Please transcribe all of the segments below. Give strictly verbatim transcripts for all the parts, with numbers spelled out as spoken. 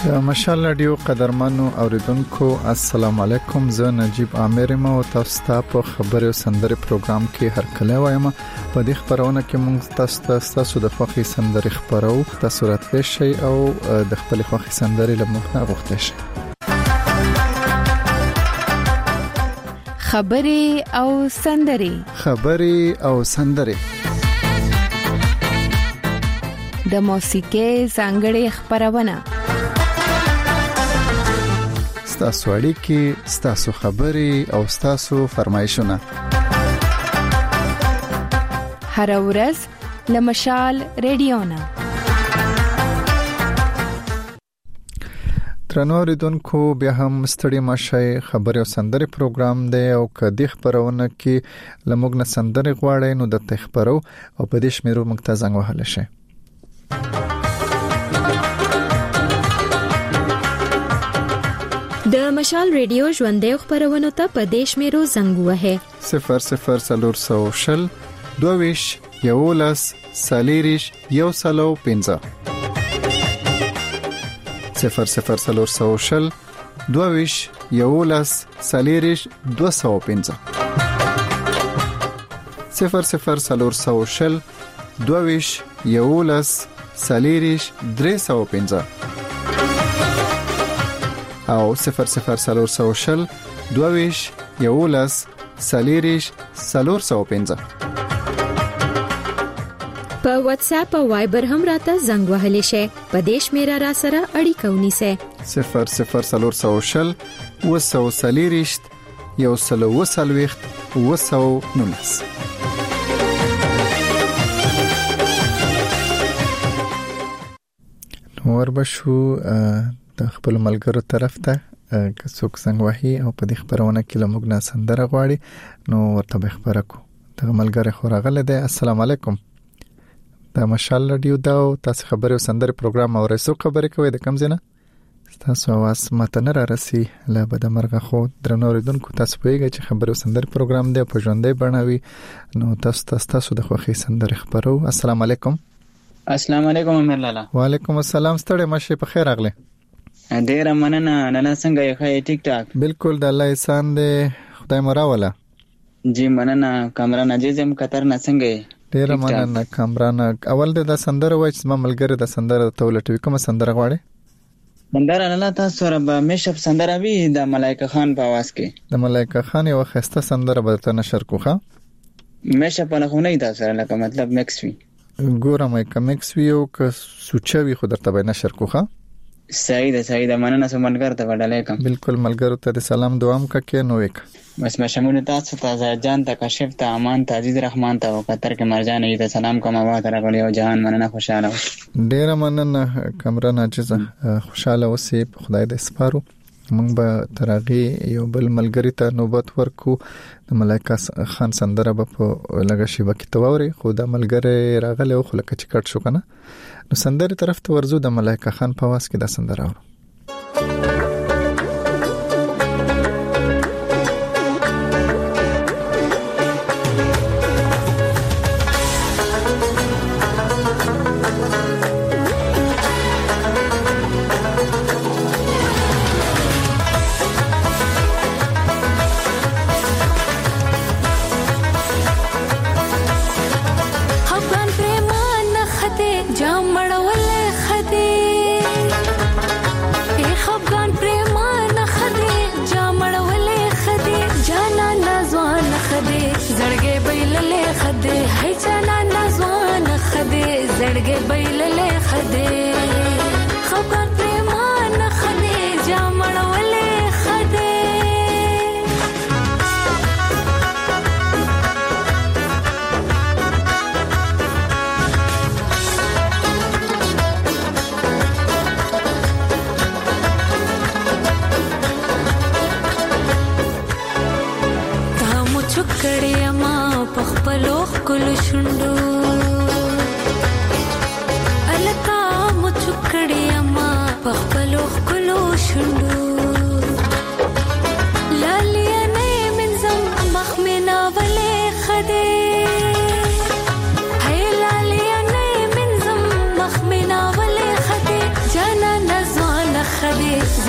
د مشال رادیو قدرمنو اوریدونکو السلام علیکم. زه نجیب عامر یم او تاسو ته په خبرو سندري پروګرام کې هر کله وایم. په دې خبرونه کې موږ تاسو ته تاسو د خوښي سندري خبرو تاسو راتلی شئ او د خپل خوښي سندري لمخه غوښتئ شئ. خبري او سندري خبري او سندري د موسیقي څنګهړي خبرونه ستاسو اړیکې ستاسو خبري او ستاسو فرمایشونه هر ورځ لمشال رادیونا. ترنوریدونکو بیا هم ستړي ماشي خبري او سندري پروګرام دی او کدي خبرونه کې لموږ نه سندري غواړي نو د تخبرو او په دې شمیرو موږ ته زنګ وهل شي. د مشال ریډیو ژوندې خبرونه ته په دیش میرو زنګ وهه صفر صفر سلور سو شل دویش یولس سالیریش یو سلو پنځه صفر صفر سلور سو شل دویش یولس سالیریش دو سو پنځه صفر صفر سلور سو شل دویش یولس سالیریش درې سو پنځه او صفر صفر سلور سو شل دویش یولس سالیریش سلور سو پنځه. په واتس اپ او وایبر هم راته زنګ وهلی شي. په دیش میرا را سره اړیکه ونیسه صفر صفر سلور سو شل وسو سالیریش یو سلو وسلويخت وسو نونس. نور بشو د خپل ملګرو طرف ته که څوک څنګه وهي او په دې خبرونه کې لموږ نه سندره غواړي نو ورته به خبره کو. د ملګری خوراغله ده. السلام علیکم. د مشال رادیو دا تاسو خبري او سندره پروګرام او رسو خبرې کوي د کم زنه تاسو आवाज ماته نه را رسي لا بد مرغه خو درنوریدونکو تاسو پیګه چې خبري او سندره پروګرام دی په ژوندې بڼوي نو تاسو تاسو د خوخي سندره خبرو. السلام علیکم. السلام علیکم امیر لالا. وعلیکم السلام. ستړي مشه په خیر اغله. ډیر مننه. نن څنګه یې خای ټیک ټاک؟ بالکل د الله احسان دی. خدای مو راوله. جی مننه. کامران عزیزم قطر نه څنګه؟ ډیر مننه کامران. اول د سندره وای چې ما ملګری د سندره تولټوي کوم سندره غواړي؟ سندره نه تاسو سره به مشپ سندره وی د ملائکه خان په आवाज کې. د ملائکه خان یو خسته سندره به تر نشر کوخه. مشپ نه خو نه دا سره لکه مطلب مکس وی. ګورم یې کمکس ویو که سوچوي خو درته به نشر کوخه. صحیح ده صحیح ده. مننه سمونګر ته وډلې کوم. بالکل ملګرو ته سلام دوام ککې نو وک. بس مشمون تاسو ته جان ته کشف ته امان ته عزیز رحمان ته قطر کې مرجان ته سلام کوم. وا تر غړي او جهان مننه خوشاله. ډیر مننه کمران عاجزه خوشاله اوسې. خدای دې سپارو. موږ به ترغي یو بل ملګری ته نوبت ورکو. د ملائکه خان سندره به په لګه شی وکي تووري خو د ملګری راغله خو لکه چکټ شو کنه نو سندره طرف ته ورزو. د ملائکه خان په واس کې د سندره اورو.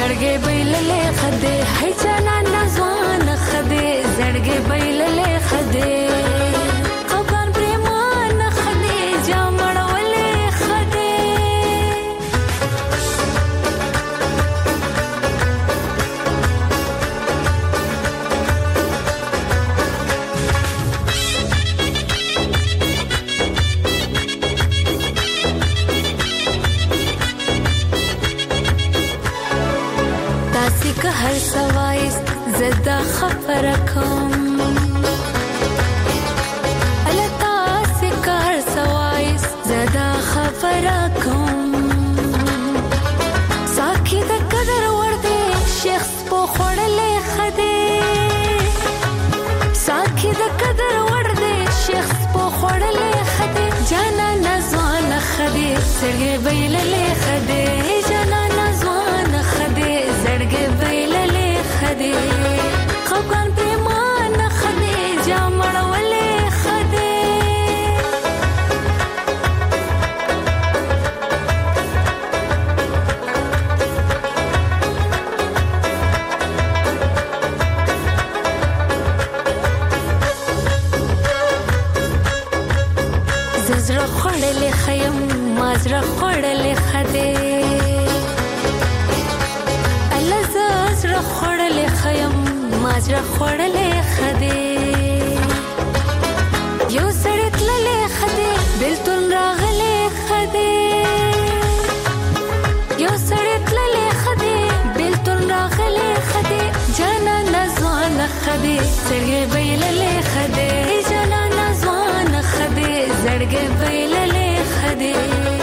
زړګې بیللې خدای هي جانا نزوان خدای زړګې بیللې خدای خبر پریمان خدای جامړولې خدای که هر سوایس زدا خبر کوم التا سے که هر سوایس زدا خبر کوم ساکي د قدر ور دي شخص په خړلې خدي ساکي د قدر ور دي شخص په خړلې خدي جانا نزوان خدي سړې ویللې خدي جانا نزوان خدي زړګې ویللې خدي خپل پریمان خدي جامړولې خدي زړه خړلې خیم مازره خړلې خدي زړه خړلې خیم ماجره خړلې خدي یو سړی تللې خدي بلتون راغلې خدي یو سړی تللې خدي بلتون راغلې خدي جانا نزوان خدي زړګې بیللې خدي جانا نزوان خدي زړګې بیللې خدي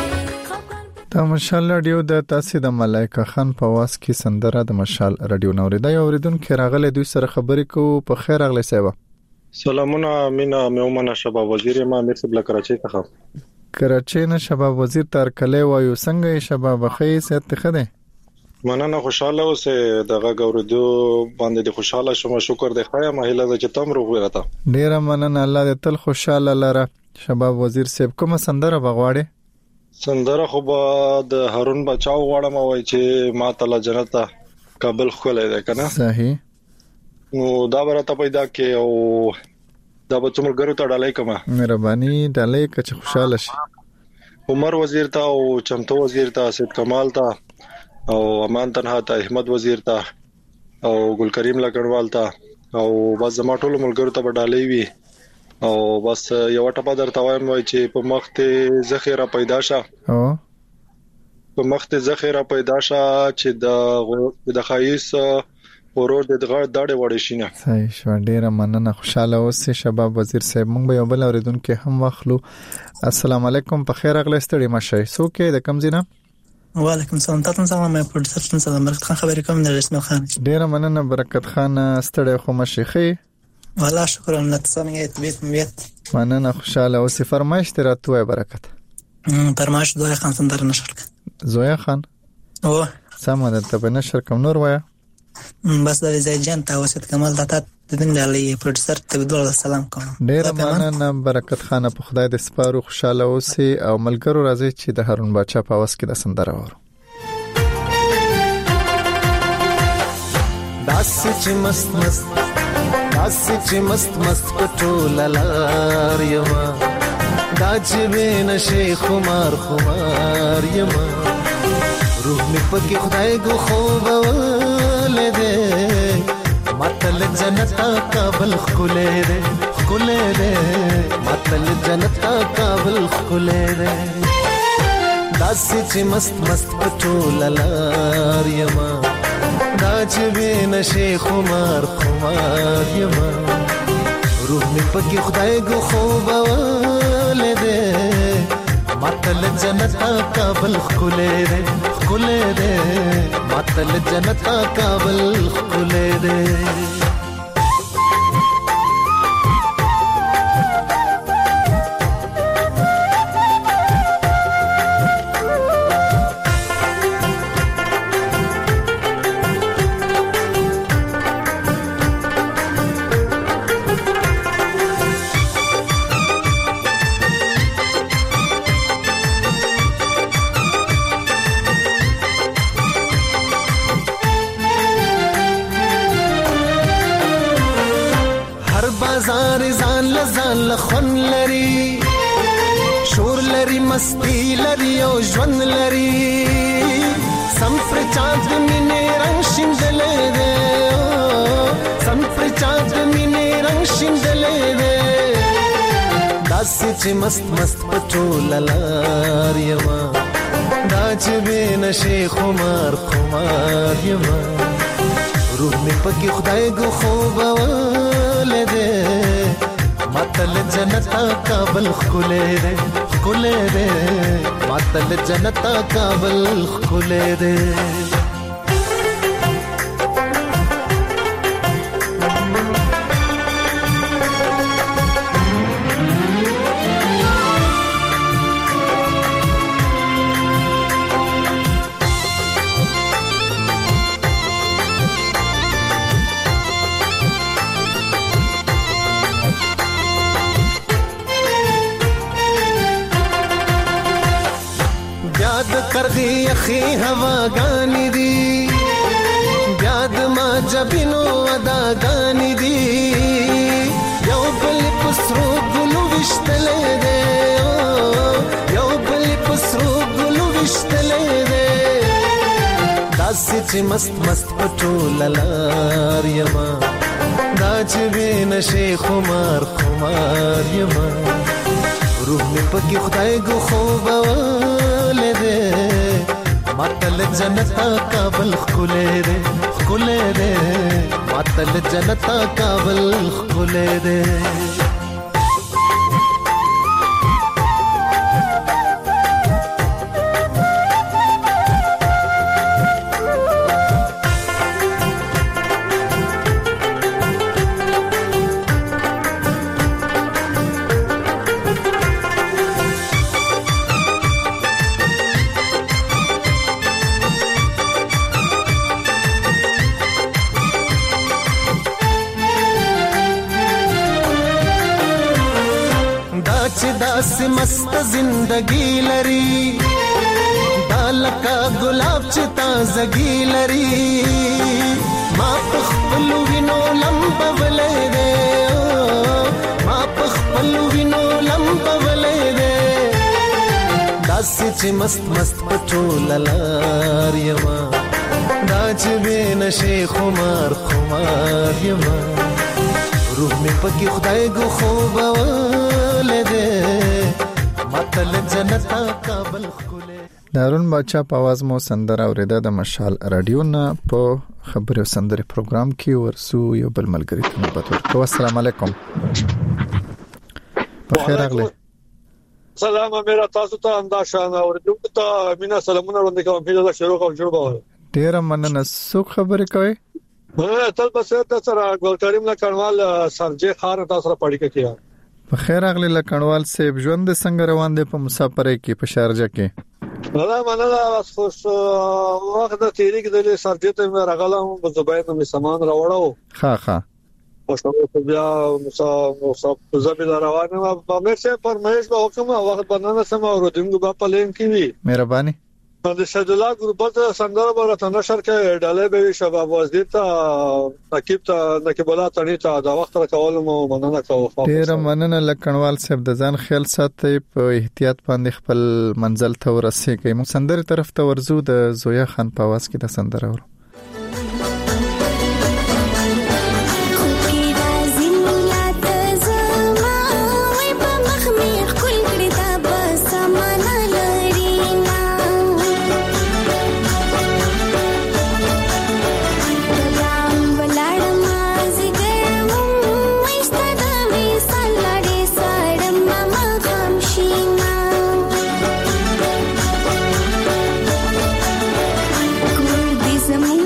د مشال رادیو د تاسو د ملائکه خان په واس کې سندره د مشال رادیو نوریدا یو اوریدونکو راغله دوی سره خبرې کوو په خیر اغله سیوا سلامونه مینا مومنه شباب وزیر ما امیر سبل کراچۍ څخه کراچۍ نه شباب وزیر تر کله وایو څنګه شباب خې ست خده مننه خوشاله اوسه دغه ګوردو باندې خوشاله شوم شکر دی خیا مهله چې تم روغ ورته ډیر مننه الله دې تل خوشاله لره شباب وزیر صاحب کوم سندره بغواړي سندره خو به د هارون بچاو غواړم وای چې ما تعالی جنت قبل خولې ده کنه صحیح نو دا برته پیدا کې او دا به څومره ګرو ته ډالای کما مهرباني ډالای کچ خوشاله شي عمر وزیر ته او چمتو وزیر ته سید کمال ته او امان تنها ته احمد وزیر ته او ګل کریم لګړوال ته او بس زما ټول ملګرو ته ډالای وی او بس یو ټپه درته وایم وای چې په مخته ذخیره پیدا شه او په مخته ذخیره پیدا شه چې د د خایس ورور د دغه داړې وړې شینه صحیح شو ډیره مننه خوشاله اوسې شباب وزیر صاحب مونږ به یو بل اوریدونکو هم واخلو السلام علیکم په خیر اغله ستړي مشه سوکې د کم زینا وعلیکم السلام تاسو څنګه مې پروډوسر څنګه برکت خان خبرې کوم د رسمي خان ډیره مننه برکت خان ستړي خو مشيخي والله شکر الله څنګه بیت بیت مننه خوشاله اوسې فرمایش تر اتوې برکت فرمایش دوه خان سندر نشر زویا خان او سم ده ته نشر کوم نور وایا بس د زید جان ته وسید کمال د تات د دې لالي پروډوسر ته دوه سلام کوم ډیر مننه برکت خان په خدای د سپارو خوشاله اوسې او ملګرو راځي چې د هارون بچا په واس کې د سندره وره داس چې مست مست داس چې مست مست پټول لار یما دا چې نشه خمار خمار یما روح می پکې خدای ګو خوب ولده متل جنت قابل خله ده خله ده متل جنت قابل خله ده داس چې مست مست پټول لار یما دا چې نشه خمار خمار یما روح می پکې خدای ګو خوب ولده متل جنت قابل خله ده خله ده متل جنت قابل خله ده بازار ځان لزان لخن لري شور لري مستی لري او ژوند لري سم پر چاند مینې رنگ شیندلې ده سم پر چاند مینې رنگ شیندلې ده داسې چې مست مست پټول لار یما دا چې بین شي خمار خمار یما روح می پکې خدای ګو خوب ولده ماتل جنتا کابل خلې ده خلې ده ماتل جنتا کابل خلې ده کرغی اخی ہوا گانی دی بیاد ما جبینو ادا گانی دی یو بل پسرو گلو وشتلے دے یو بل پسرو گلو وشتلے دے داسی چی مست مست پٹو للار یما دا چی بین شی خمار خمار یما روح می پکی خدای گو خوب ماتل جنتا کابل خلې ده خلې ده ماتل جنتا کابل خلې ده داس مست زندگی لري دالکا گلاب چې تازگی لري ما پخپل وینو لمب ولې ده ما پخپل وینو لمب ولې ده داس چې مست مست پټول لار یما دا چې بین شي خمار خمار یما روح می پکې خدای ګو خوب ماتل جنتا کابل خلې دارون بچا په आवाज مو سندره اوریده د مشال رادیو نه په خبرو سندره پروګرام کې ورسو یو بل ملګری ته نوبت ورکوم. السلام علیکم. بخیر اغله. سلام میرا تاسو ته انداشانه اوریدو ته مینا سلامونه وړاندې کوم په دا شروع کوم جوړ باور ډیر مننه. سو خبرې کوي مې تل بس د سره ګل کریم لکړوال سرجه خار تاسو سره پړی کېیا. بخیر اغلی لکړوال صاحب ژوند څنګه روان دی په مسافرۍ کې په شارجه کې؟ والله مننه واس خو وخت د تیری کې د سرجه ته مې راغلم په زبای ته مې سامان راوړاو. ها ها پښتو بیا مسا مسا زبې روانه ما په مې څه فرمایش به حکم وخت بنانه سم اوردونکو په پلین کې وی مهرباني د شجلا ګروپ ته سندره برته نشر کې ډالې به شباب وزیر ته نقيب ته نقيبولا تني ته دا وخت راکول مو مننه کوم. ډیر مننه لکړوال صاحب د ځان خیال ساتي په احتیاط باندې خپل منزل ته ورسېږئ. مو سندره طرف ته ورزو د زویا خان په आवाज کې د سندره ورو. زمو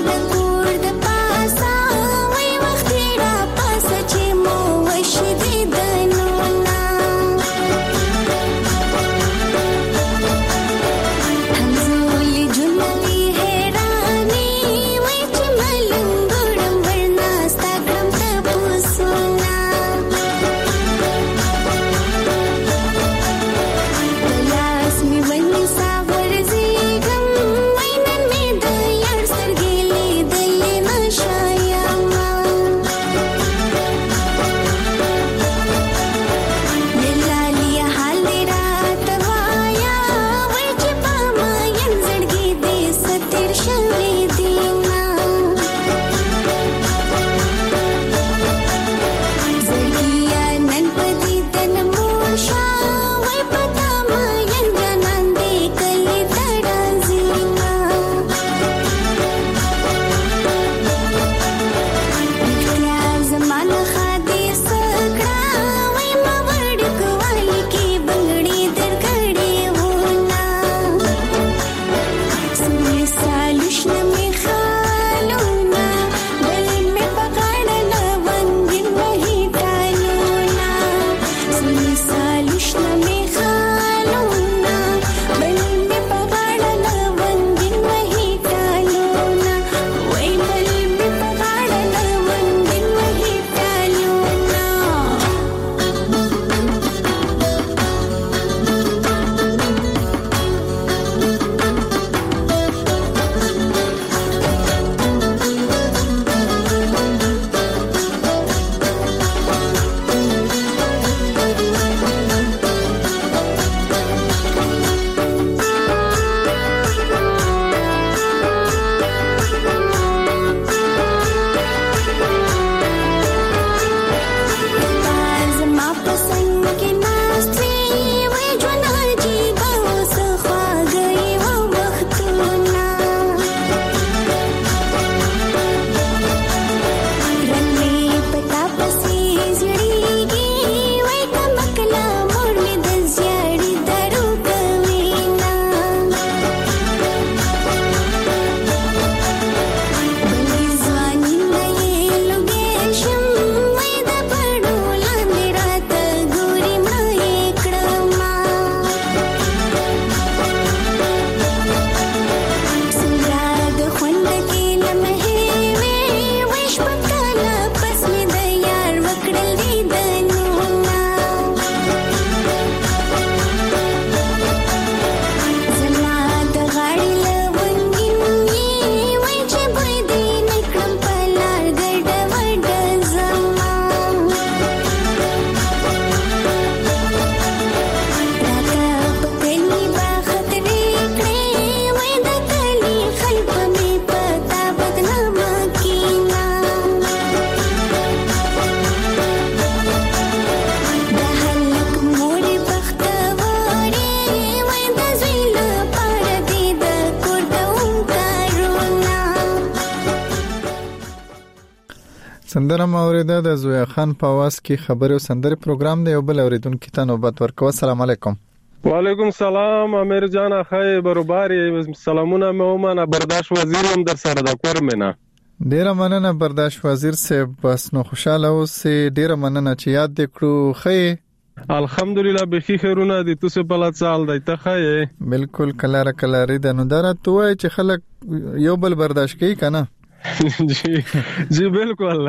سندره موریده د زویا خان په आवाज کې خبري او سندره پروګرام دی او بل اوریدونکو ته نوبت ورکوه. السلام علیکم. وعلیکم السلام امیر جان اخی برابري سلامونه مومنه برداشت وزیر هم در سره د کورمنه. ډیره مننه برداشت وزیر صاحب. بس نو خوشاله اوسې. ډیره مننه چې یاد دکړو. خې الحمدلله به خیرونه دي تاسو په لاس سال دی ته خې بالکل کلاره کلاری د نو درته وای چې خلک یو بل برداشت کوي کنه. جی جی بالکل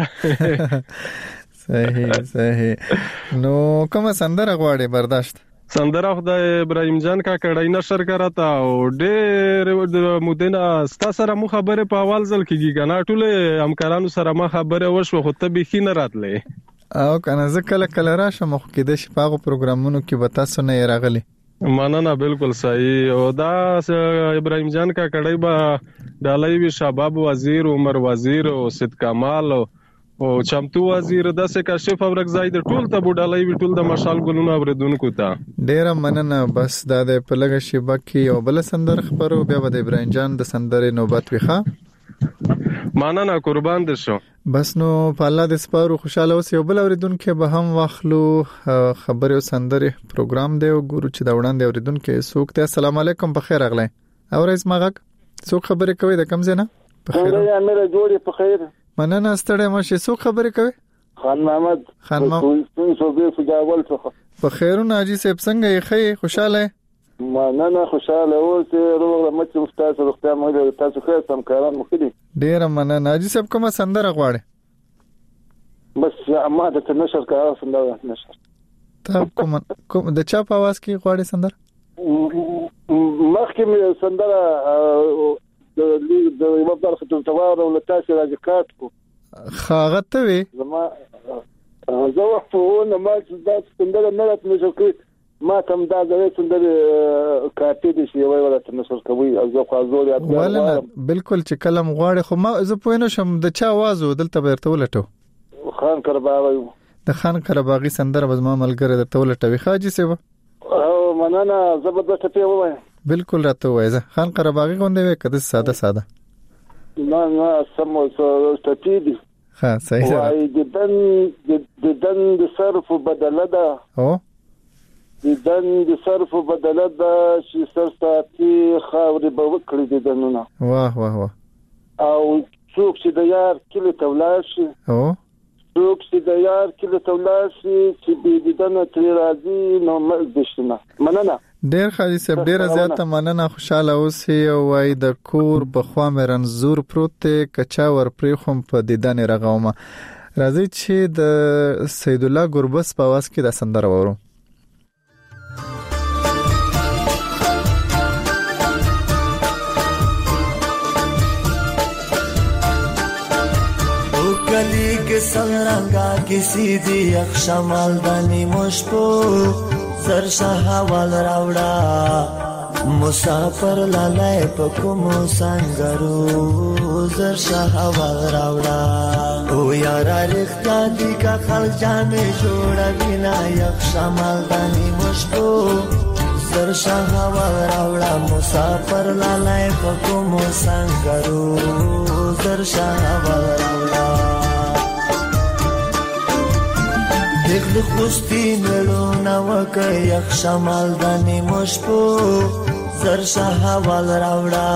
صحیح صحیح. نو کومه سندره غواړي برداشت؟ سندره خدای ابراهیم جان کا کډای نشر کراتا او ډېر مودنه ستا سره مو خبره په اول ځل کېږي کنه ټول همکارانو سره ما خبره وشو خو ته به خینه راتلې او کنه زه کله کله راشم خو کې د شپږو پروګرامونو کې به تاسو نه راغلي. مننه بالکل صحیح. او دا ابراهیم جان کا کډای با ډالای وی شباب وزیر عمر وزیر او سید کمال او چمتو وزیر د سه کاشف ابرک زاید ټول ته بوډالای وی ټول د مشال ګلونو اوریدونکو ته ډیر مننه. بس دا د پلګ شیبه کې او بل سندر خبرو بیا د ابراهیم جان د سندره نوبت ویخه. مننه قربان دي شو. بس نو په الله د سپارو خوشاله اوسې او بل اوریدونکو به هم واخلو خبرو سندره پروګرام دی او ګورو چې دا وړاندې اوریدونکو سوک ته. السلام علیکم بخیر اغله او رئیس ماغک څوک خبرې کوي د کم زنه بخیر یا مې جوړې په خیر مننه ستړی مشه. څوک خبرې کوي؟ خان محمد خان محمد صوبې فجاول څخه. په خیرونه حاجی صاحب څنګه یې خې خوشاله؟ مننه خوشاله اوسې روغ مچ مستاس روغتیا مې تاسو خیر سم کاران مخدي. ډیر مننه حاجی صاحب. کومه سندره غواړي؟ بس ما د نشر کار سندره نشر ته کوم کوم د چا په आवाज کې غواړي سندره؟ مخکې مې سندره د د یو بل خطر توار او لتاسي راځي کات کو خاغته وي زما زه وفونه ما چې دا څنګه نه رات نشو کوي ما تم دا غوې څنګه کاټې دي شي وای ولا تنسر کوي او زه خو زور یاد ولنه بالکل چې کلم غواړي خو ما زه پوینه شم د چا आवाज دلته بیرته ولټو خان کرباغي د خان کرباغي سندره بزما ملګری د تولټوي خاجي سیبه او مننه زبردست په وای بالکل راته وایزه خان قرباغي غونډه وې کده ساده ساده نه نه سمو ستټیدي ها صحیح ده. وای د دن د دن د صرف بدله ده او د دن د صرف بدله ده چې سر ساتي خاورې به وکړي د دنونه. واه واه واه. او څوک چې د یار کله تولاش او څوک چې د یار کله تولاش چې د دنه تر راځي نو مزدشنه. مننه ډیر خالي صاحب ډیر زیاته مننه. خوشاله اوسې او وای د کور په خوا مې رنزور پروت کچا ور پرې خو په دیدن رغومه. راځي چې د سید الله ګربس په आवाज کې د سندره وورو. او کلی کې سرنګا کسی دی یخ شمال دانی مشپو سر شاہوال راوڑا مسافر لالای پکمو سنگرو زر شاہوال راوڑا او یارا رختیا دی کا خل جامع جوڑا بینا یک شمال دانی مشکو زر شاہوال راوڑا مسافر لالای پکمو سنگرو زر شاہوال راوڑا دغل خوستی ملونا وکا یک شمال دانی مشپو زر شاہوال راوڑا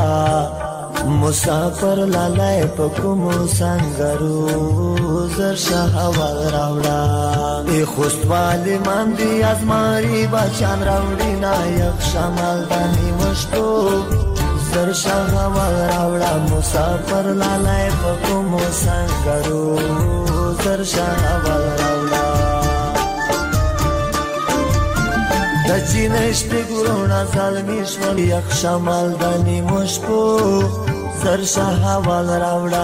مسافر لالای پکمو سنگرو زر شاہوال راوڑا ای خوستوالی من دی از ماری بچان راوڑی نا یک شمال دانی مشپو زر شاہوال راوڑا مسافر لالای پکمو سنگرو زر شاہوال راوڑا دچینش پی گرونا ظالمیش ولی یک شمال دانی مشپو زر شاہوال راوڑا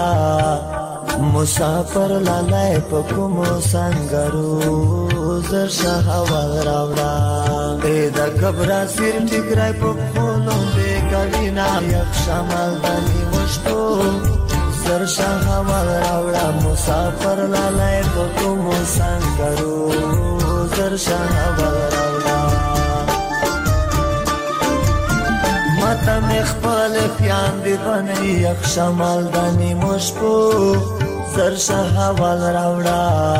مسافر لالای پکمو سنگرو زر شاہوال راوڑا ایدا گبرا سیر ٹکرائی پکولوں بے کبینا یک شمال دانی مشپو زر شاہوال راوڑا مسافر لالای پکمو سنگرو زر شاہوال راوڑا ماتا مخبال پیان دی بنی یک شمال دانی مشپو زرشه حوال راوړه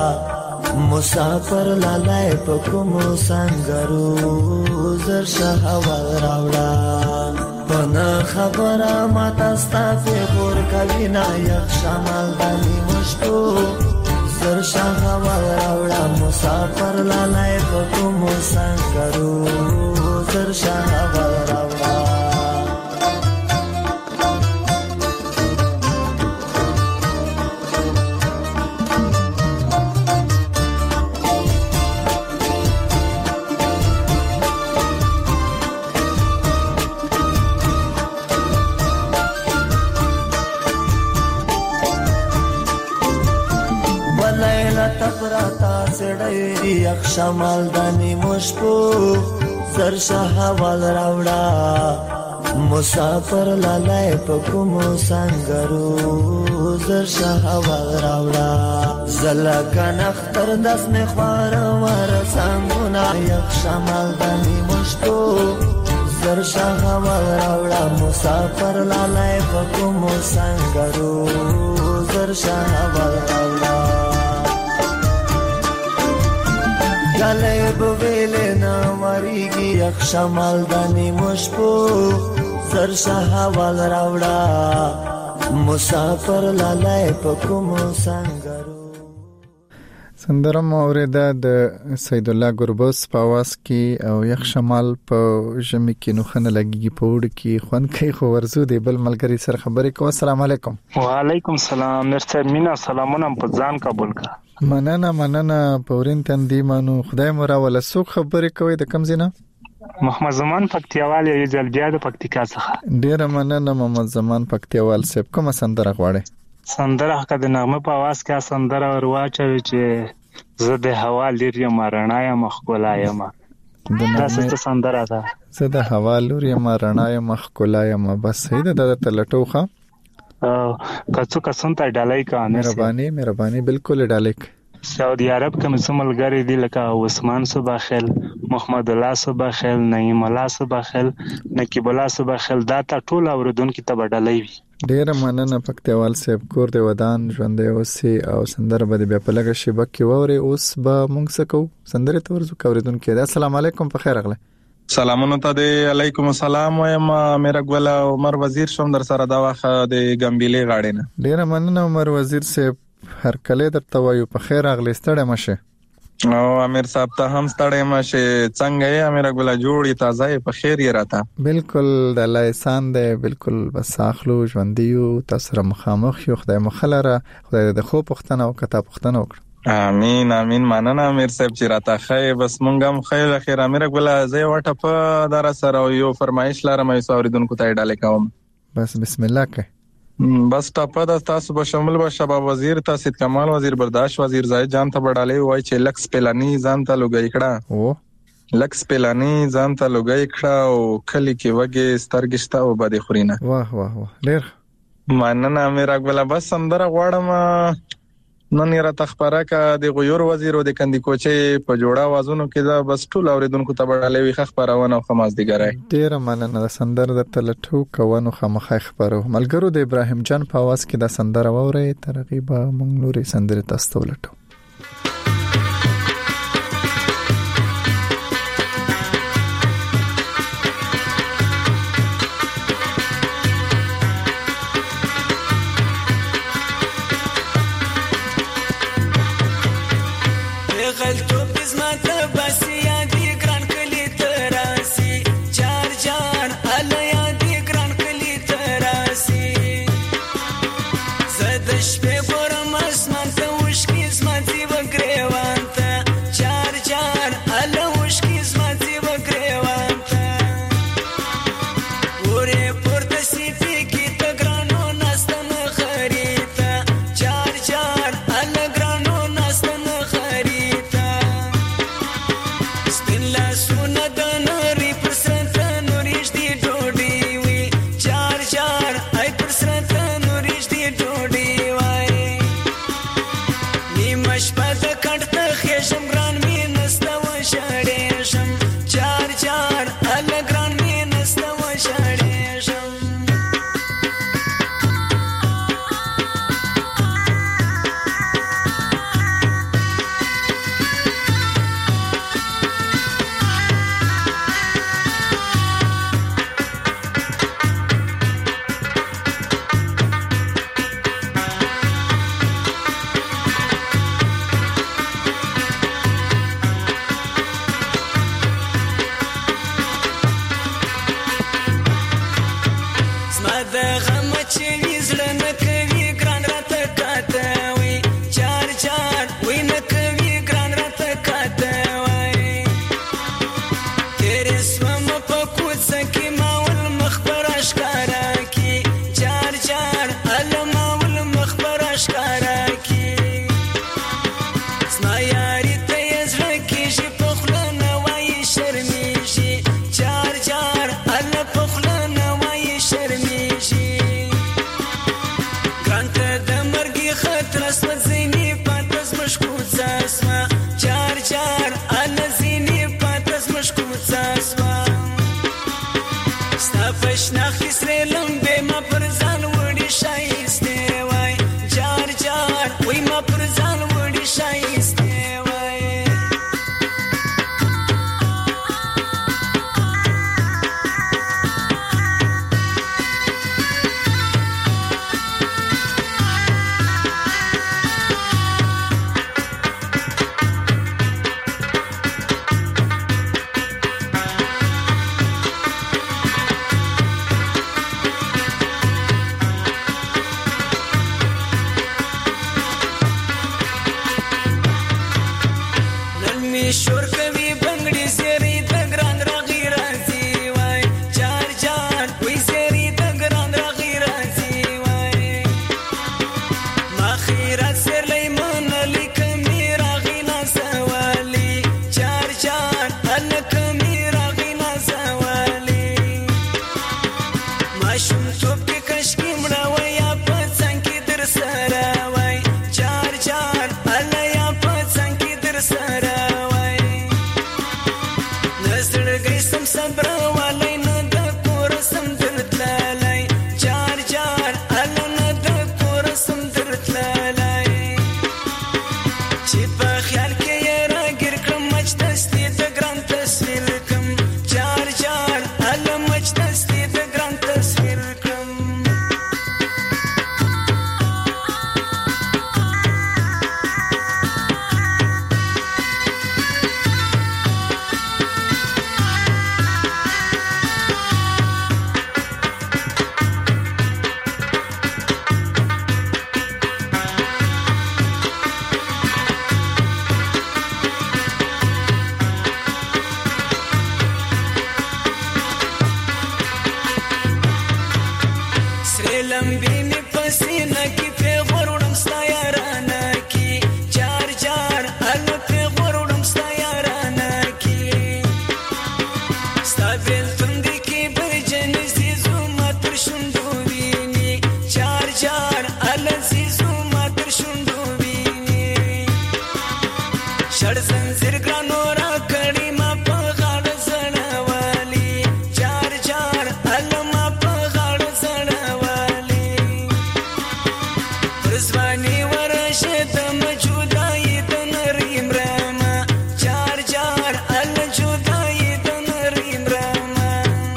مسافر لالای په کومو سنگرو زرشه حوال راوړه پنه خبره ماته ستا فغور کوي نه یخ شمال دانی مشکو زرشه حوال راوړه مسافر لالای په کومو سنگرو زرشه حوال راوړه سړی یخ شمال دانی مشپو زرشه حوال راوړه مسافر لالای په کومو سنگرو زرشه حوال راوړه زلکن اختر دس می خوار ور سنگونه یخ شمال دانی مشپو زرشه حوال راوړه مسافر لالای په کومو سنگرو زرشه حوال راوړه گلے بویلے نا مریگی یک شمال دانی مشپو زرشه حوال راوڑا مسافر لالای پکومو سنگرو. سندره مو اوریده د سید الله ګربوس په आवाज کې او یخ شمال په ژمي کې نوخنه لګي په وړ کې خوان کوي خو ورزو دی بل ملګری سره خبرې کوم. السلام علیکم. وعلیکم السلام. مرسته مینا سلامونه په ځان قبول کا. مننه مننه پورین تندې مانو خدای مو را ولا سوق خبرې کوي د کم زینا محمد زمان پکتیوال یو ځل بیا د پکتیکا څخه. ډیر مننه محمد زمان پکتیوال صاحب کوم سندره غواړي؟ سندره حق د نغمه په आवाज کې سندره ورواچوي چې زه د هوا لري مارنا یا مخکولا یم. دا څه سندره ده؟ زه د هوا لري مارنا یا مخکولا یم. بس هیڅ د تلټوخه او کڅو کسون ته ډالای کا مهرباني مهرباني بالکل ډالک. سعودي عرب کې مسمل غری دی لکه عثمان صباخل، محمد الله صباخل، نعیم الله صباخل، نقیب الله صباخل، دا ته ټول اوردونکو ته ډالای وي. ډیر مننه پکتیوال صاحب کور دی ودان ژوندې اوسې او سندره به بیا په لګه شیبه کې ووري. اوس به مونږ سکو سندره تورزو کوریدونکو. السلام علیکم په خیر اغله. سلامونه ته دی. علیکم السلام وایم میرا ګل عمر وزیر شوم در سره دا واخه د ګمبيلي غاړې نه. ډیر مننه عمر وزیر صاحب هر کله درته وایو په خیر اغله ستړی مشه. او امیر صاحب ته هم ستړی مشه. څنګه یې امیر ګل جوړی تازه په خیر یې راته؟ بالکل د الله احسان دی. بالکل بس اخلو ژوندیو تاسو سره مخامخ یو. خدای مخلره خدای د خو پختنه او کته پختنه وکړه. امين امين مننه امیر صاحب چې راته خیر. بس مونږ هم خیر خیر امیر ګل زه وټه په دار سره یو فرمایش لرم یې اوریدونکو ته ډالې کوم. بس بسم الله کې بس ټاپه د تاسو به شامل به شباب وزیر تاسو کمال وزیر برداشت وزیر زاید جان ته بډالې وای چې لکس پلانی ځان ته لګی کړه او لکس پلانی ځان ته لګی کړه او کلی کې وګي سترګشته او بده خورینه. واه واه واه ډیر مننه امیر ګل. بس سندره غواړم نن یې را تخبره کا د غیور وزیر او د کندی کوچې په جوړه وازونو کې دا بس ټول اوریدونکو ته بډالې وي خبرونه او خماس دیګره. ډیر مننه سندره د تلټو کوونو خمخه خبرو ملګرو د ابراهیم جان په आवाज کې دا سندره ووري ترغیبه مونږ نورې سندره تاسو ولټو. Stay شور کوي بنگړي سری د ګران راغی راځي وای چار چار وې سری د ګران راغی راځي وای ما خیره سر لیمون لیکم راغی نا سوالی چار چار الکم راغی نا سوالی ما شوم توپ کې کشکی مړه ویا په څنګه در سره وای چار چار الیا په څنګه در سره وای نسل گئی سم صبر والای نه د کور سم درتلای چار چار ال نه د کور سم درتلای چې په خیال کې را ګر کړم مچ دستي د ګران تصویر کم چار چار ال مچ دستي د ګران تصویر کم سره لمبي می پسینه کی په غوړم ستا یارانه کی چار چار ال په غوړم ستا یارانه کی ستا بیل تندې کی برجن زیزو ماتر شوندو ویني چار چار ال زیزو ماتر شوندو ویني شړ زنجیر ګرانو را کړي ما په غاړه زړوالی چار چار ال ما په غاړه زړوالی رضوانی ورشه د موجودای د نریم راما چار چار ال جودای د نریم راما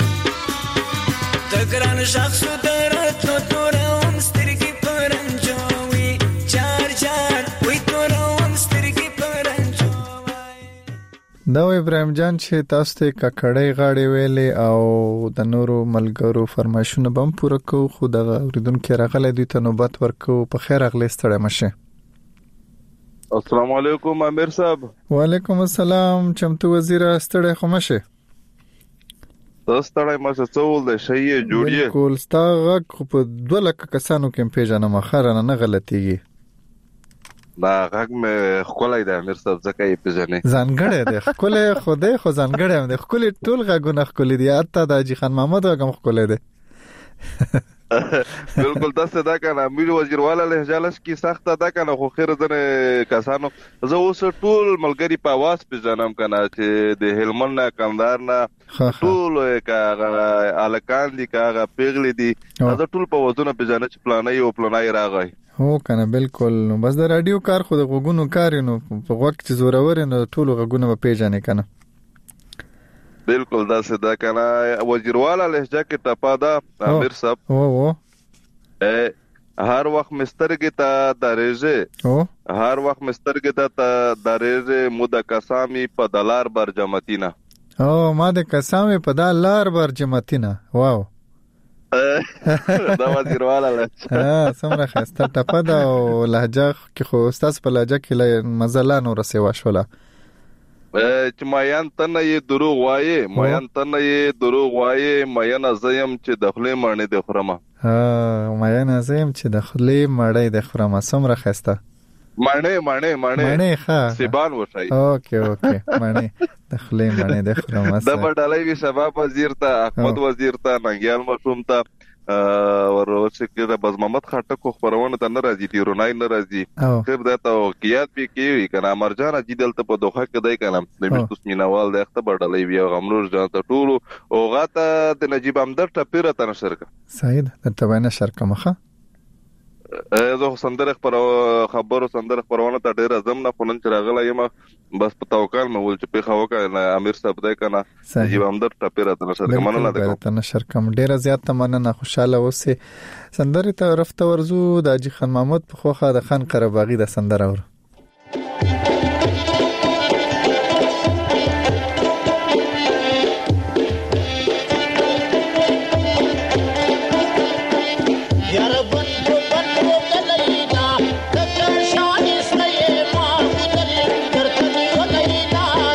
د ګران شخص درته تورم سترګې پرنجوي چار چار وې تورم سترګې پرنجوي دا و ابراهیم جان چې تاسو ته ککړې غاړې ویلې او د نورو ملګرو فرمایشونه بم پوره کو خو د اوریدونکو راغله دوی ته نوبت ورکو په خیر اغلی ستړی مشه السلام علیکم امیر صاحب وعلیکم السلام چمتو وزیر ستړی خو مشه ستړی مشه څول د شی جوړیه بالکل ستا غږ په دوه لک کسانو کې پیژنم خره نه غلطيږي دا غږ مې خولای د امیر صاحب ځکه یې پیژنې ځانګړی دی خولای خوده خو ځانګړی هم دی خولای ټول غږونه خولای دی حتی د جی خان محمد غږم خولای دی بالکل تاسو دا کنه امیر وزیر والا لهجه لش کی سخت دا کنه خو خیر ځنه کسانو زه اوس ټول ملګری په आवाज پیژنم کنه چې د هلمند نه کندهار نه ټول کاغه الکان دي کاغه پیغلی دي دا ټول په وزونه پیژنه چې پلانای او پلانای راغی هو کنه بالکل نو بس د رادیو کار خو د غوګونو کار نو په وخت چې زورور نو ټول غوګونه په پیژنې کنه بالکل دا څه دا کنه وزیر والا لهجه کې ټپا دا امیر صاحب او او هر وخت مسترګه ته درېږي او هر وخت مسترګه ته درېږي مود کسامي په دلار برجمتینا او ما د کسامي په دلار برجمتینا واو دا وزیر والا لهجه ها سمره خسته ټپا دا لهجه کې خو استاد په لهجه کې مزله نور سیوا شولا چې مایان تنه یې دروغ وایي مایان تنه یې دروغ وایي مایان زیم چې دخلې مړنه د خرمه ها مایان زیم چې دخلې مړې د خرمه سمره خسته مړنه مړنه مړنه مړنه ښه سیبان وشای اوکې اوکې مړنه دخلې مړنه د خرمه د بډالۍ وی شباب وزیر ته احمد وزیر ته ننګیال مشوم ته ورته کې د باز محمد خټک خبرونه ته ناراضي دي رونای ناراضي خیر دا ته کیات به کیوي کنه مرجان اجیدل ته په دوخه کې دی کنه د مشتوس مینوال د اخته بډالۍ وی غمنور ځان ته ټولو او غاته د نجیب امدر ټپیره ته نشرک سعید ته باندې شرکه مخه زه سندره خبر خبرو سندره خبرونه ته ډیر اعظم نه فنن چراغله یم بس په توکل مې ول چې په خوا کنه امیر صاحب دای کنه جیب امدر ټپیره ته نشر کمنه ده ته نشر کم ډیر زیات تمنه خوشاله اوسه سندره ته رفته ورزو د اجي خان محمد په خوخه د خان قرباغي د سندره ور Thank you.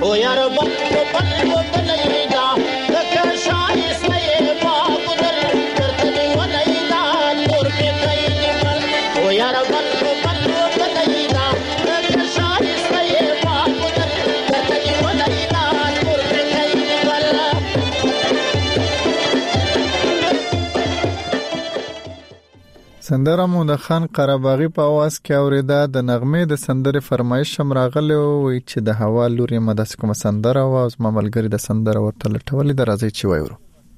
او یار بطلو بطلو بلیدا دکر شایست نئے باقدر کرتنی ولیدا نور پہ قیدی بل او یار بطلو بطلو بلیدا دکر شایست نئے باقدر کرتنی ولیدا نور پہ قیدی بل. سندره مو د خان قرهباغي په आवाज کې اوریدا د نغمه د سندره فرمایش شم راغله وي چې د هوا لوري مدس کوم سندره او ما ملګری د سندره ورته لټولې د راځي چې وایو.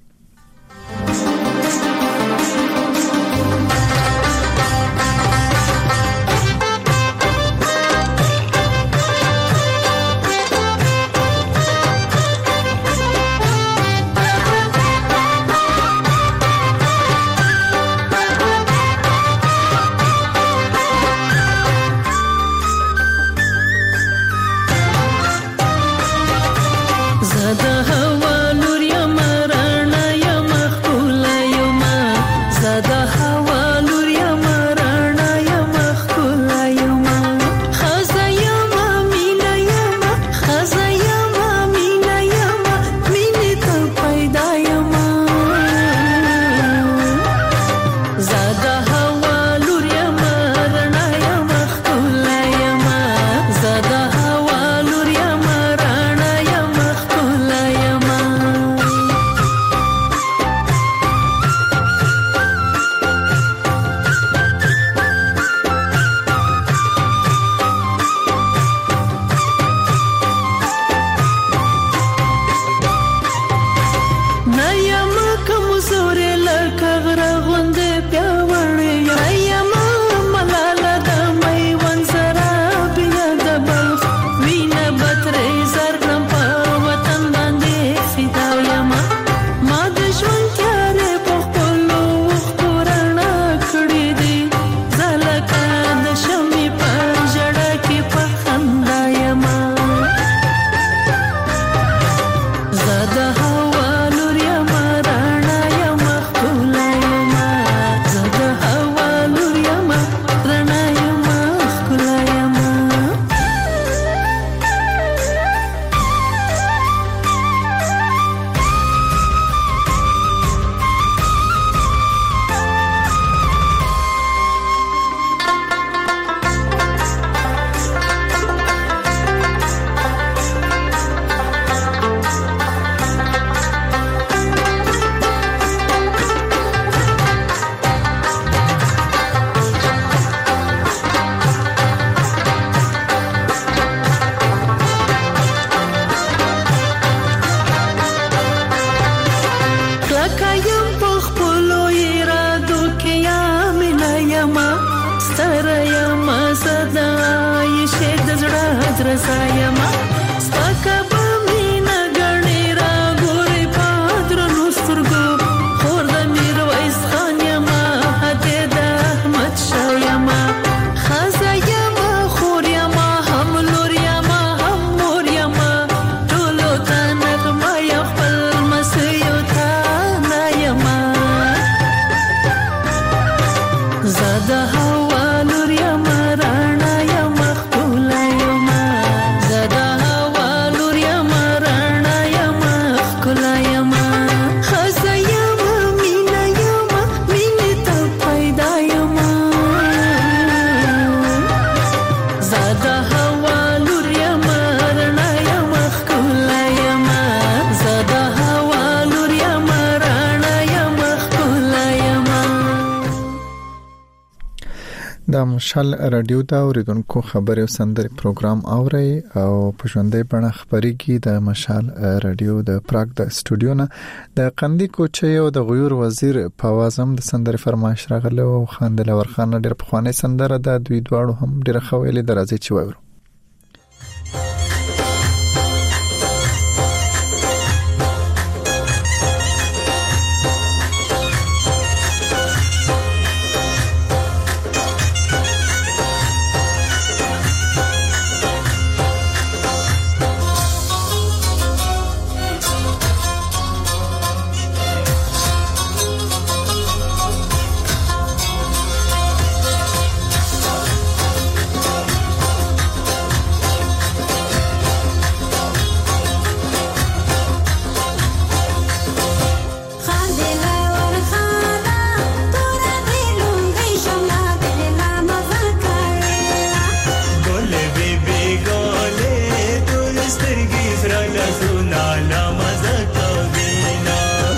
د مشال رادیو دا اوریدونکو خبري او سندري پروګرام اوري او په ژوندۍ بڼه خبريږي د مشال رادیو د پراګ د استودیو نه د قندي کوچي او د غیور وزیر په وازم د سندري فرمایش راغله او خاندل ورخان ډېر په خوانې سندره د دوی دواړو هم ډېر خویلې درازي چې وایو. سره لزونا لا مزه کوینا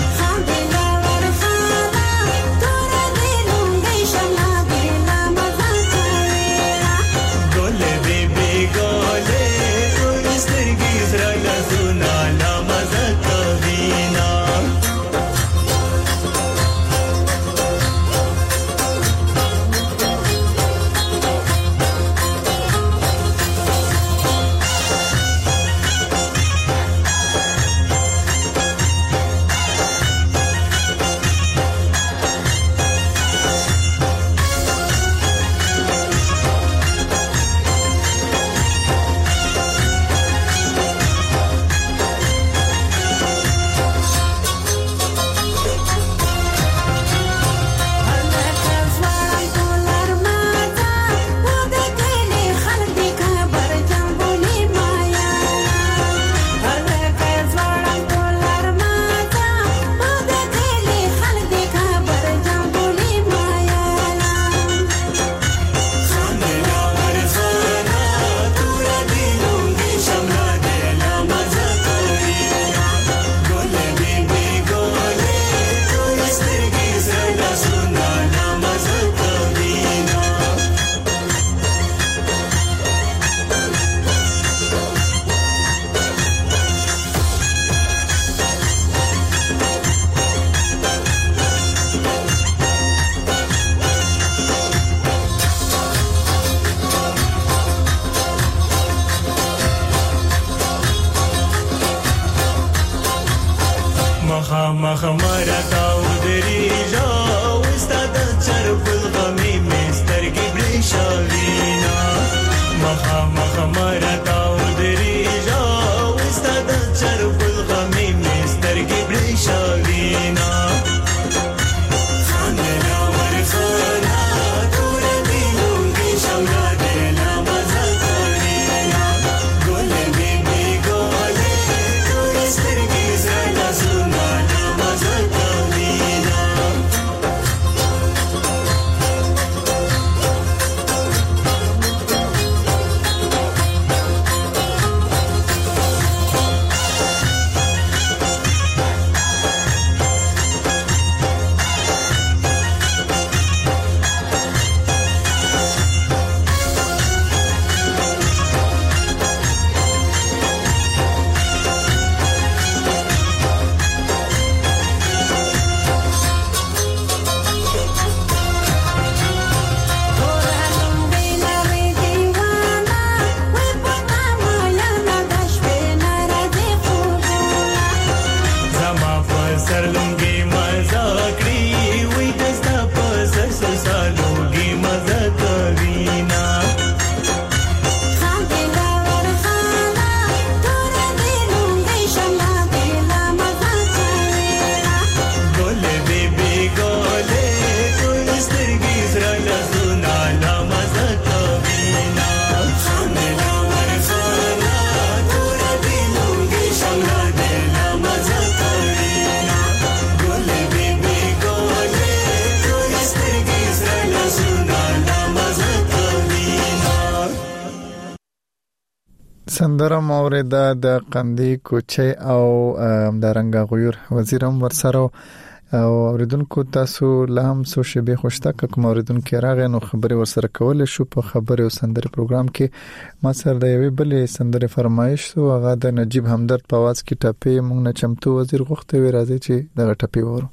سندره مورده د قندی کوچي او د رنګ غیور وزیرم ورسره او اوریدونکو تاسو لهم سو شبي خوشته کوم اوریدونکو راغی نو خبري ورسره کول شو په خبري او سندره پروګرام کې ما سره د یوې بلې سندره فرمایش سو هغه د نجیب همدرد په आवाज کې ټاپې مونږ نه چمتو وزیر غوښته وی راځي چې دغه ټاپې وورو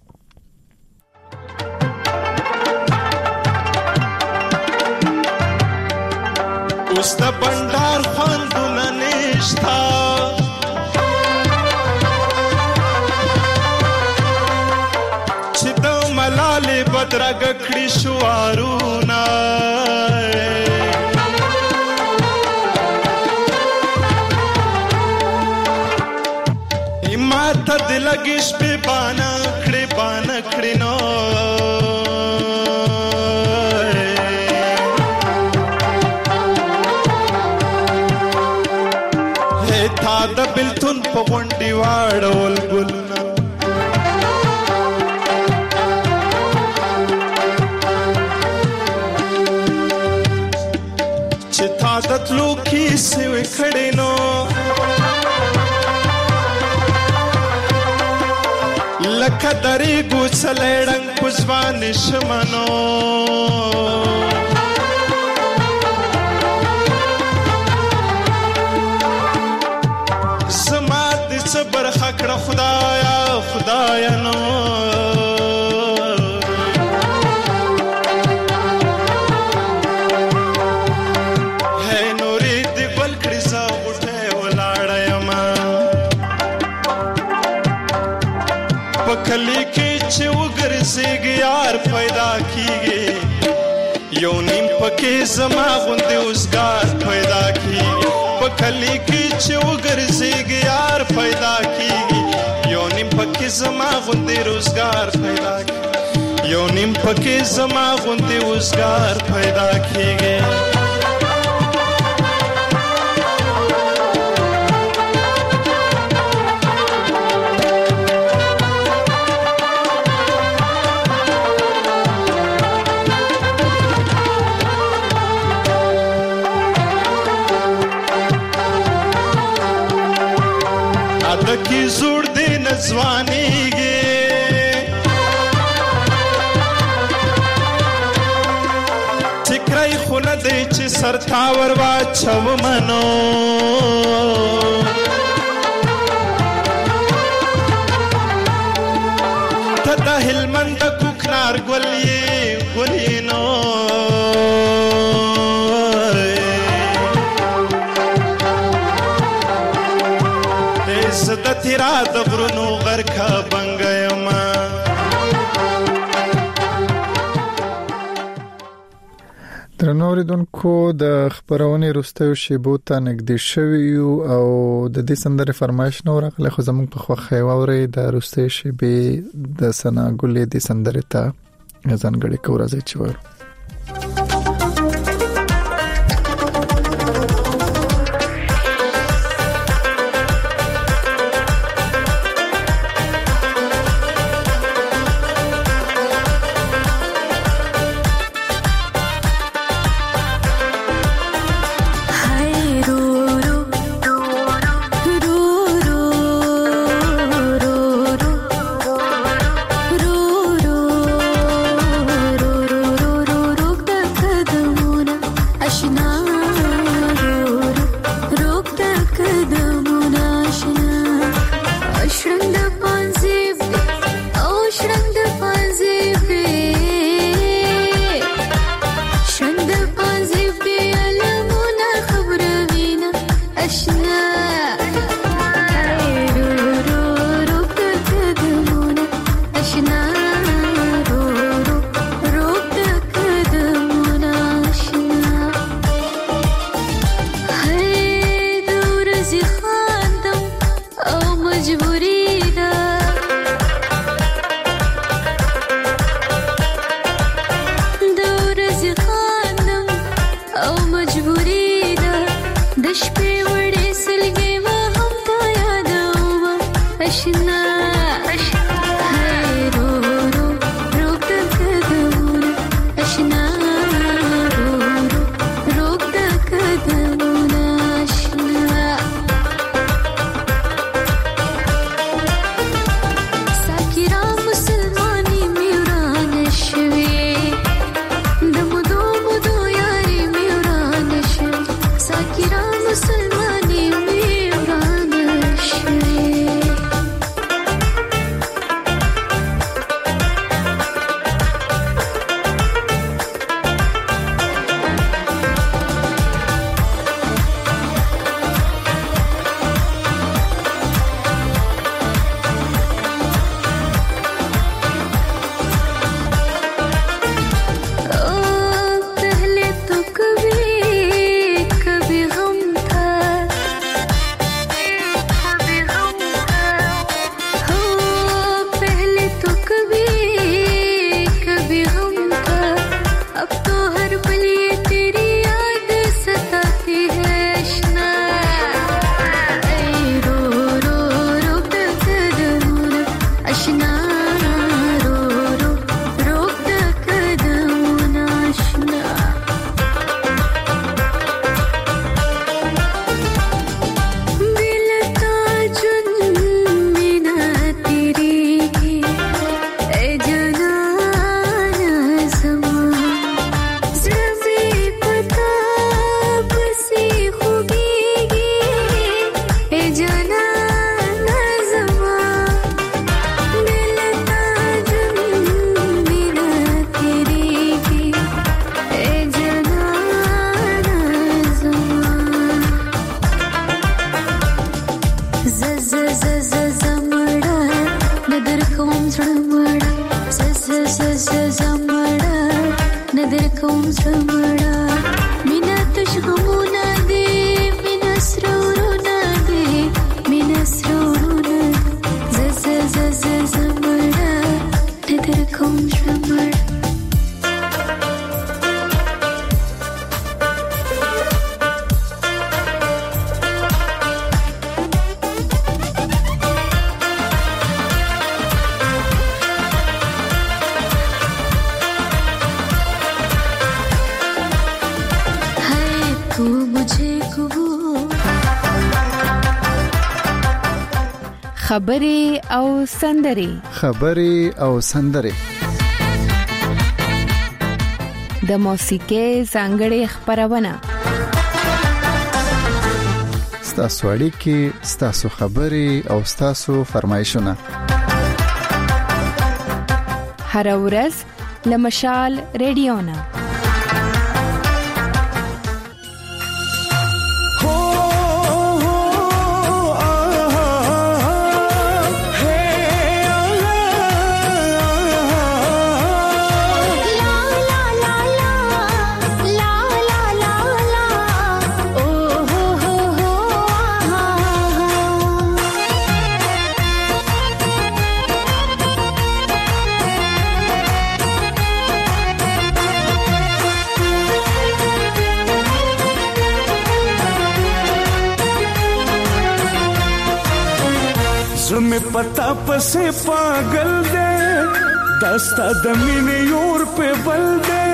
اوس د بندر خوندونه نشتا چې د ملالې بدرګ کړي شوارونه ماته د لګې شپې بانه کړې بانه کړې نو تا د بلتون په غونډې واړول ګلونه چې تا د تلو کیسې وې کړې نو لکه دریګو څلړنګ پزوان شمنو زما د صبر خکړه خدایا خدایا نو کلی کې چې وګرځيږي یار پیدا کیږي یو نیم پکې زما غوندې اوسګار پیدا کیږي په کلی کې چې وګرځيږي یار پیدا کیږي یو نیم پکې زما غوندې روزګار پیدا کیږي یو نیم پکې زما غوندې اوسګار پیدا کیږي کی زور دې نځوانيږي ټکرای خو نه دی چې سر تاور واچو منو ته د هلمند کوکنار ګولې ګولې نو زده تیرا د غرونو غرکه بنګیما درنو اوریدونکو د خبرونې وروستیو شیبو ته نږدې شوي یو او د دې سندرې فرمایش نو راغلی خو زموږ په خوښه واورئ د وروستۍ شیبې د ثنا ګلې د سندرې ته ځانګړې کو راځي چې وایو ز ز ز زمړه ندر کوم زړمړه ز ز ز ز زمړه ندر کوم زړمړه مینا تشغمونه دي مینا سرورونه دي مینا سرورونه ز ز ز ز زمړه ندر کوم زړمړه خبرې او سندرې خبرې او سندرې د موسیقۍ ځانګړې خبرونه ستاسو اړیکې ستاسو خبرې او ستاسو فرمایشونه هر ورځ لمشال ریډیو نه زمه پتا پسې پاگل دے دستا د مینې اور په بل دے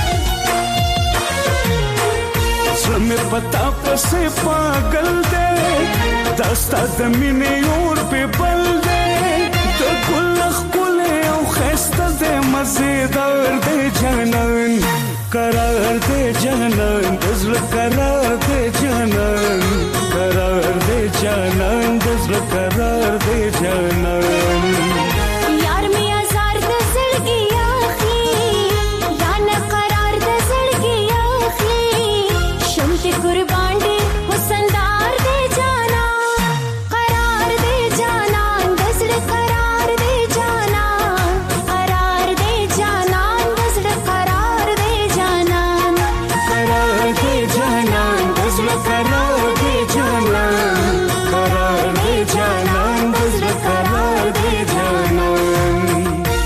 زمه پتا پسې پاگل دے دستا د مینې اور په بل دے د ګل خپل او خسته دے مزیدار دے جانان قرار دے جانان دزل قرار دے جانان قرار دے جانان دزل قرار دے جانان یار می ازار د زړګي اخلي یا نه قرار د زړګي اخلي شمت قربان دي حسندار دے جانا قرار دے جانان دزل قرار دے جانا قرار دے جانان دزل قرار دے جانان قرار دے جانان دزل قرار دے جانان قرار دے جانان دزل قرار دے جانان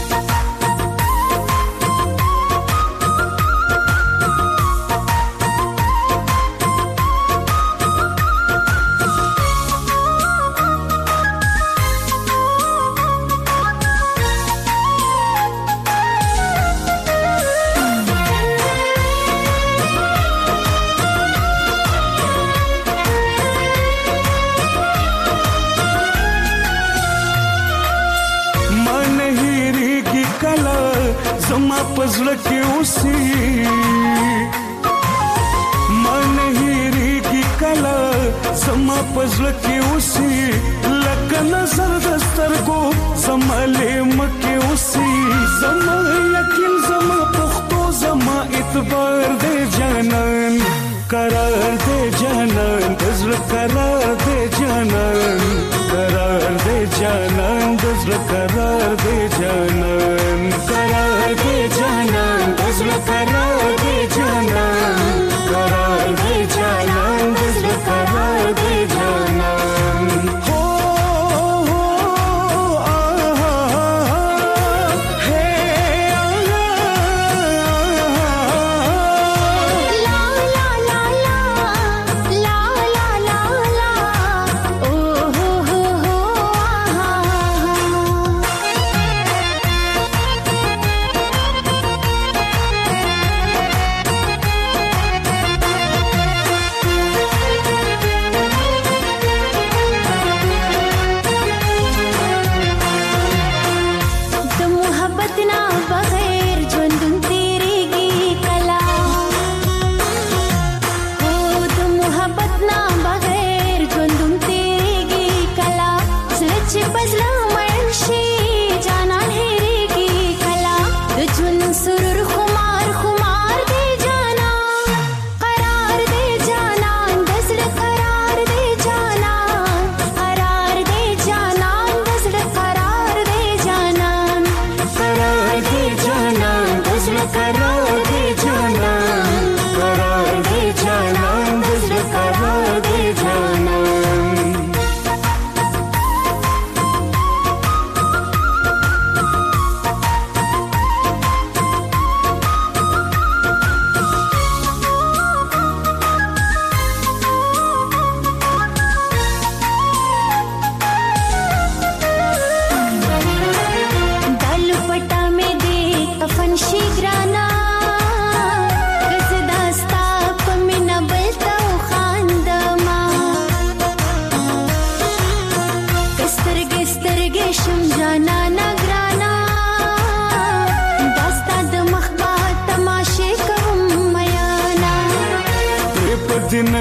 मन हीरी कला जमा पजल के उसी मन हीरी की कला जमा पजल के उसी लग नजर दस्तर को संभाले मके उसी जमा यकीन जमा पुख्तो जमा इतबार दे जानन करार दे जानन दजल करार दे जानन करार दे जानन दजल करार दे जानन करार दे जानन दजल करार दे जानन करार दे जानन दजल करार दे जानन हो हो आ हे ला ला ला ला ला ला ला ला ओ हो हो हो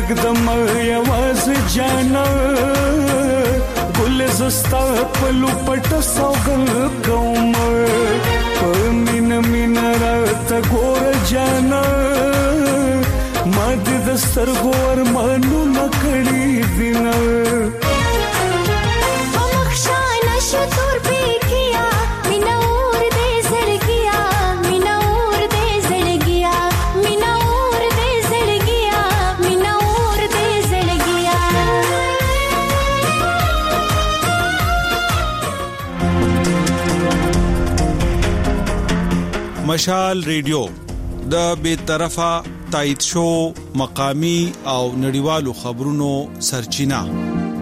پرګدم یواز جانا ګل زستا پلو پټ سوګل کوم پمن من رات ګور جانا ما دې دستر ګور مانو نکړی دینا مخشانه شتور بیکیا مینور دې زړګیا مینور دې زړګیا مینور دې زړګیا مینور دې زړګیا مشال ریډیو د بے طرفه تایید شو مقامی او نړیوالو خبرونو سرچینه